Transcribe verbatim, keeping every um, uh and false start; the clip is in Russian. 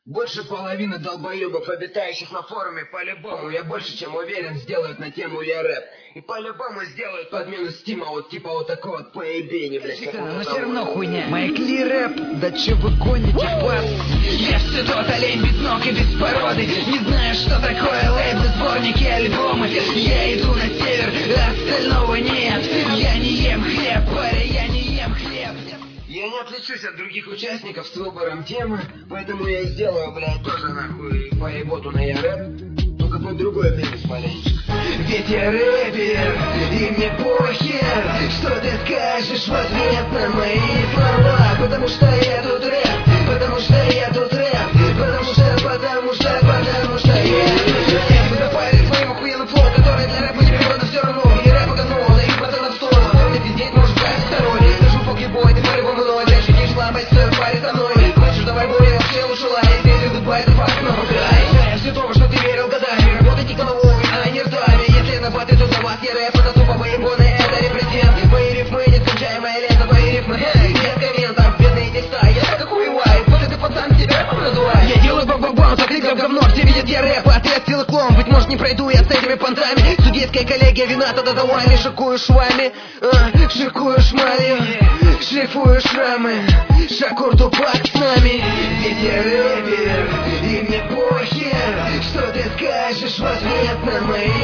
Больше половины долбоебов, обитающих на форуме, по-любому, я больше чем уверен, сделают на тему я рэп. И по-любому сделают подмену стима, вот типа вот такого вот поебения, блядь. Но все равно хуйня. Майкли рэп, да че вы гоните, бас? Я все тот олень без ног и без породы. Не знаю, что такое лейблы, сборники, альбомы. Я иду на север, а остального нет. Я не ем хлеб, паря, я не ем хлеб. Я не отличусь от других участников с выбором темы, поэтому я и сделаю, блядь, тоже нахуй поеботу на я рэп, только под другой премис маленечко. Ведь я рэпер, и мне похер, что ты скажешь в ответ на мои слова. Потому что я тут рэп, потому что я тут рэп, потому что, потому что, потому что я тут рэп. Вы запали своим охуенным флоу, который для рэпа не пригодно все равно. И рэп говно, даю пацанам в сторону, помни, пиздеть можешь брать сторонний. Скажу фоки-бой, ты по-любому мной, дальше не слабость, в паре со мной. Хочешь, давай бой, я вообще лучше лай, если гудбай, это факт, но я все то, что ты верил годами, работайте головой, а не ртами. Если на баты, то для вас я рэп, это тупо воебоны, это репрезент. Мои рифмы, нескончаемая лето, мои рифмы, без комментов, бедные текста. Я так охуеваю, вот ты пацан себя рэпом надувай. Я делаю бам-бам-бам, так игра в говно, все видят я рэп, ответ силоклом. Быть может не пройду я с этими понтами. Судейская коллегия, вина тогда за вами. Шикую швами, а, шикую шмалью, шлифую шрамы, Шакур Тупак с нами. Ведь я рэпер, и мне похер, что ты скажешь в ответ на мои